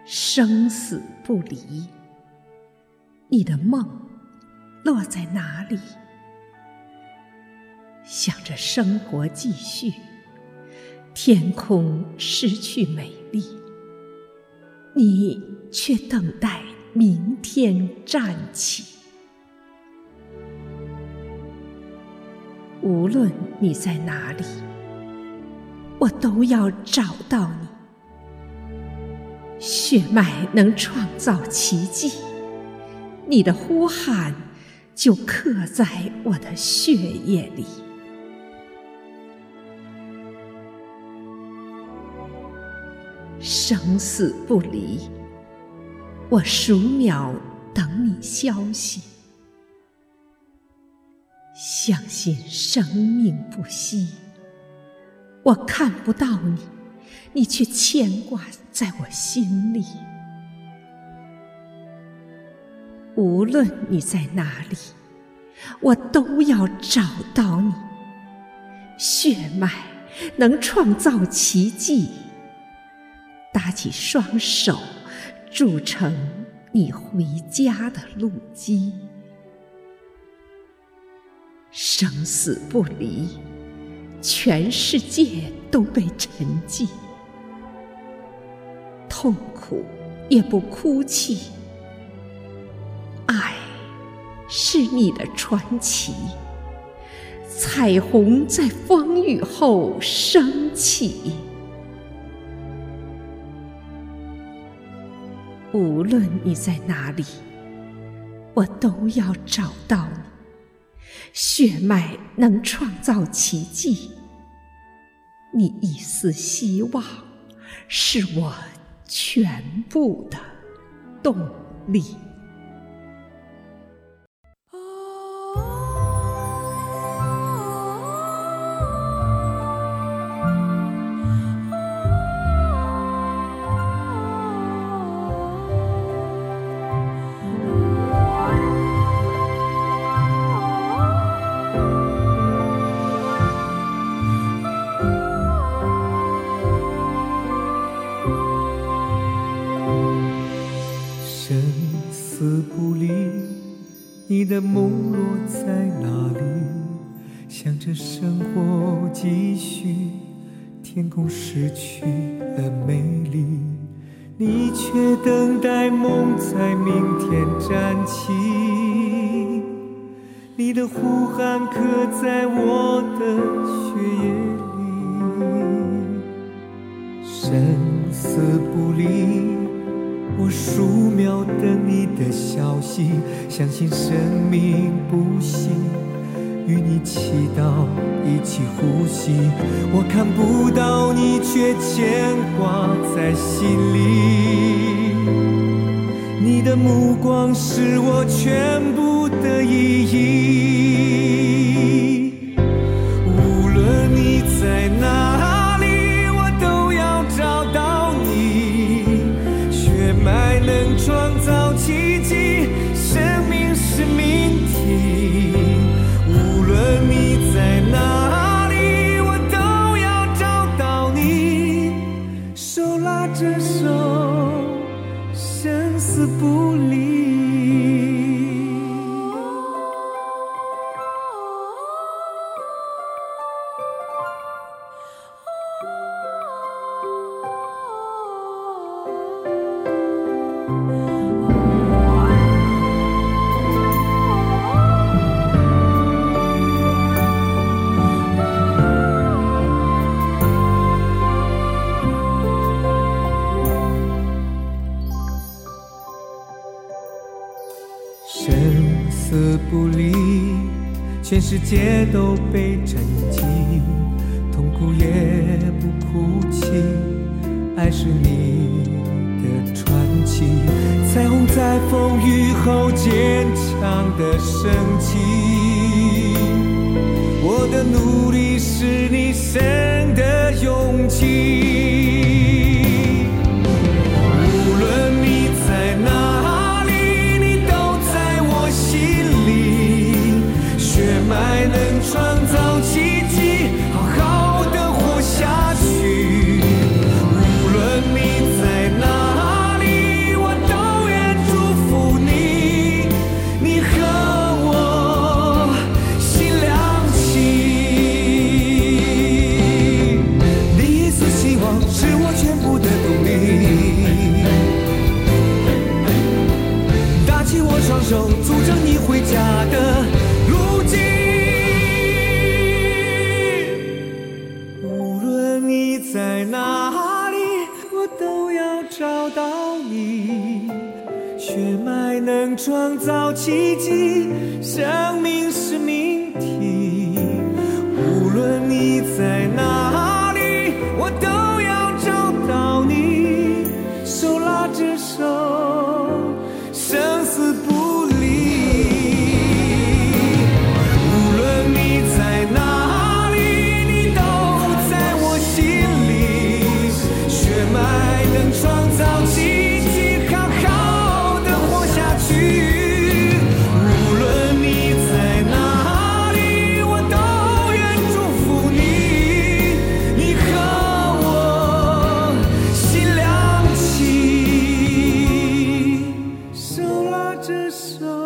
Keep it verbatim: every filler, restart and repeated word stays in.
生死不离。你的梦落在哪里？想着生活继续，天空失去美丽，你却等待明天站起。无论你在哪里，我都要找到你。血脉能创造奇迹，你的呼喊就刻在我的血液里。生死不离，我数秒等你消息。相信生命不息，我看不到你，你却牵挂在我心里。无论你在哪里，我都要找到你。血脉能创造奇迹，搭起双手，筑成你回家的路基。生死不离，全世界都被沉寂，痛苦也不哭泣。爱是你的传奇，彩虹在风雨后升起。无论你在哪里，我都要找到你。血脉能创造奇迹，你一丝希望是我全部的动力。 生死不离，你的梦落在哪里？想着生活继续，天空失去了美丽，你却等待梦在明天站起。你的呼喊刻在我的血液里，生死不离，我数秒等你的消息，相信生命不息，与你祈祷，一起呼吸。我看不到你，却牵挂在心里。你的目光是我全部的意义。无论你在哪里，我都要找到你。血脉能创造奇迹，生命是命题。无论你在哪里，我都要找到你。手拉着手，生死不离。生死不离，全世界都被沉寂，痛苦也不哭泣，爱是你的传奇。彩虹在风雨后坚强地升起，我的努力是你生的勇气。无论你在哪里，你都在我心里。血脉能创造奇迹，好好的活下去。无论你在哪里， 双手阻着你回家的路径。无论你在哪里，我都要找到你。血脉能创造奇迹，生命是命题。无论你在哪里，我都要找到你，手拉着手，生死不离。无论你在哪里，你都在我心里。血脉能创造奇迹，好好的活下去。无论你在哪里，我都愿祝福你，你和我心亮起，手拉着手。